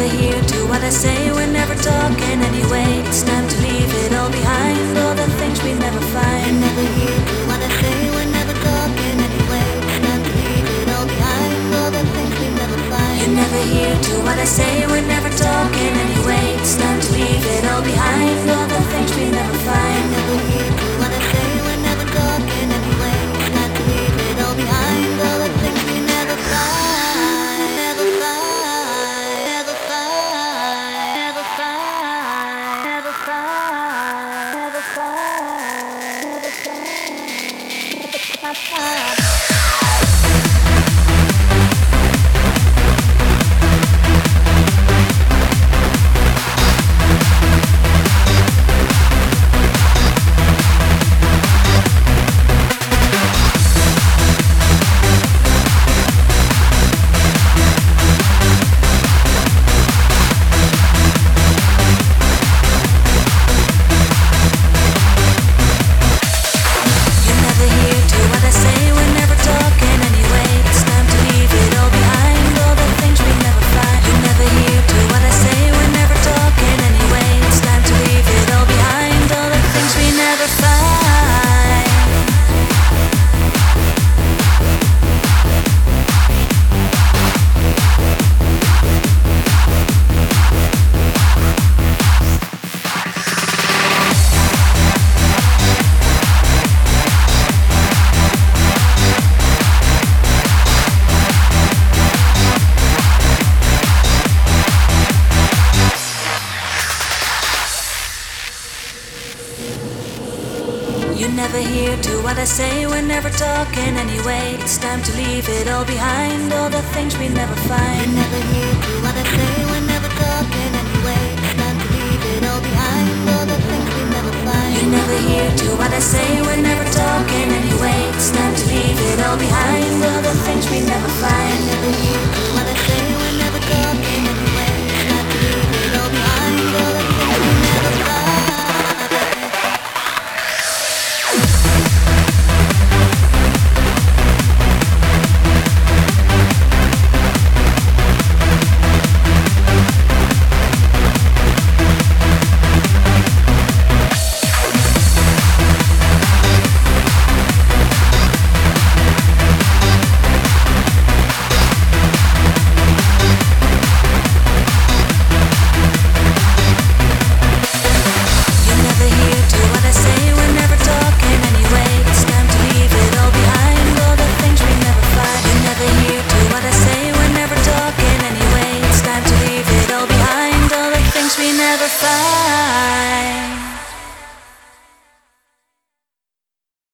hear to what I say, we're never talking anyway. It's time to leave it all behind, all the things we never find. You never hear to what I say, we're never talking anyway. It's time to leave it all behind, all the things we never find. You never hear to what I say, we're never talking anyway. It's time to leave it all behind, all the things we never find. You never hear to what I say, we're never talking anyway. It's time to leave it all behind, all the things we never find. Never find, never find, never find, never find, never find, never find, never find. You never hear to what I say, we're never talking anyway. It's time to leave it all behind, all the things we never find. You never hear to what I say, we're never talking anyway. It's time to leave it all behind, all the things we never find. You never hear to what I say, we're never talking anyway. It's time to leave it all behind, all the things we never find. You never hear to what I say, we're never talking anyway. It's time to leave it all behind, all the things we never find. Never find.